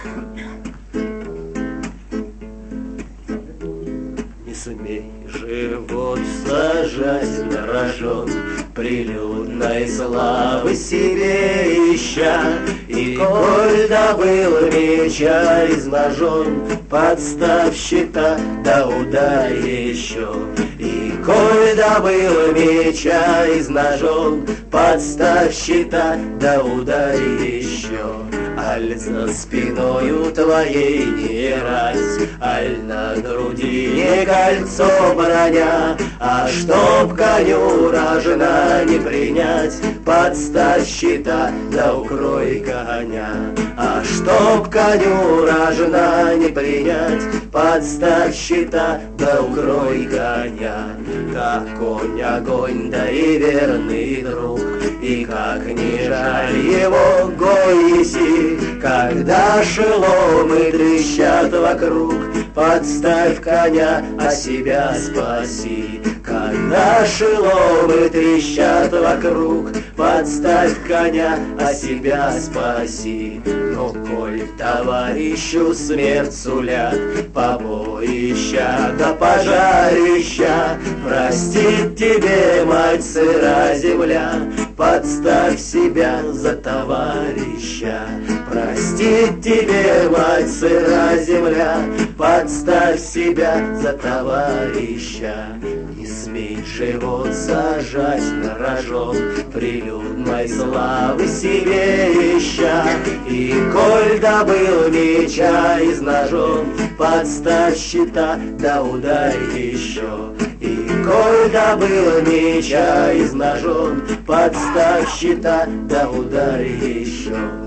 Не смей живот сажать на рожон, прилюдной славы себе ища. И коль добыл меча из ножон, подставь щита, да ударь еще. И коль добыл меча из ножон, подставь щита, да ударь еще. Аль за спиною твоей не рать, аль на груди не кольцо броня, а чтоб коню рожна не принять, подставь щита, да укрой коня. А чтоб коню рожна не принять, подставь щита, да укрой коня. Как конь огонь, да и верный друг, и как не жаль его гой еси. Когда шеломы трещат вокруг, подставь коня, а себя спаси. Когда шеломы трещат вокруг, подставь коня, а себя спаси. Но коль товарищу смерть сулят, побоища да пожарища, простит тебе, мать, сыра земля, подставь себя за товарища. Простит тебе, мать, сыра земля, подставь себя за товарища. Не смей живот сажать на рожон, прилюдной славы себе ища. И коль добыл меча из ножон, подставь щита, да ударь еще. И коль добыл меча из ножон, подставь щита, да ударь еще.